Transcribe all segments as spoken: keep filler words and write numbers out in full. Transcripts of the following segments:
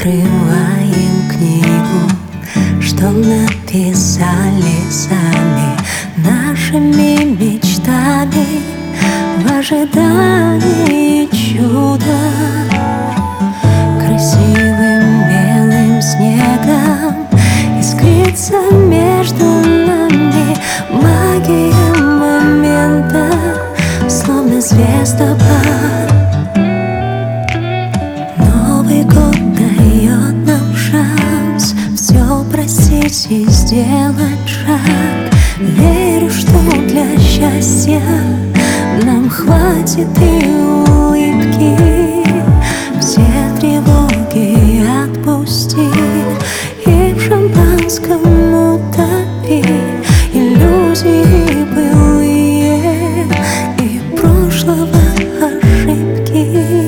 Открываем книгу, что написали сами нашими мечтами в ожидании чуда. Красивым белым снегом искрится между нами магия момента, словно звездопад. Новый год дает нам шанс все простить и сделать шаг. Верю, что для счастья нам хватит и улыбки. Все тревоги отпусти и в шампанском утопи иллюзии былые и прошлого ошибки.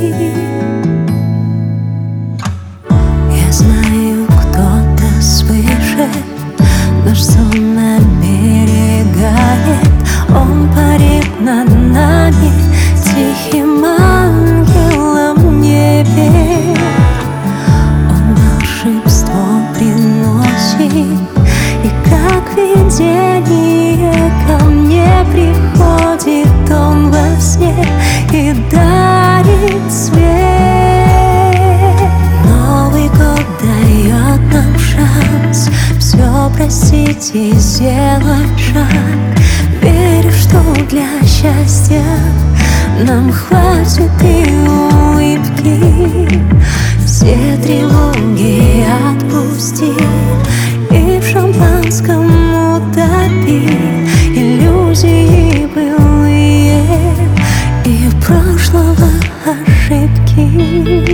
Я знаю, кто-то свыше наш сон оберегает. Он парит над нами тихим ангелом в небе. Он волшебство приносит, и как видение ко мне приходит он во сне и дарит свет. Новый год дает нам шанс все простить и сделать шаг. Верю, что для счастья нам хватит и улыбки. Все тревоги отпусти и в шампанском утопи иллюзии былые и прошлого ошибки.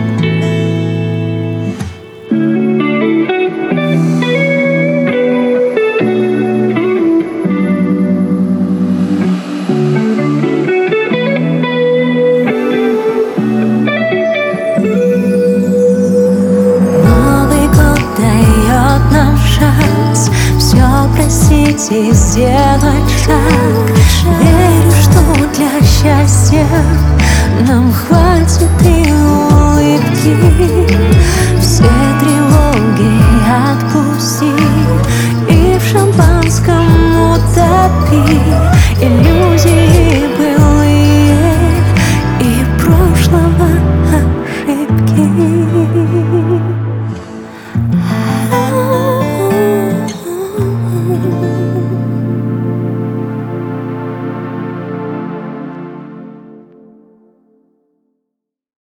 И сделать шаг. Верю, что для счастья нам хватит и улыбки. Все тревоги отпусти и в шампанском утопи иллюзии.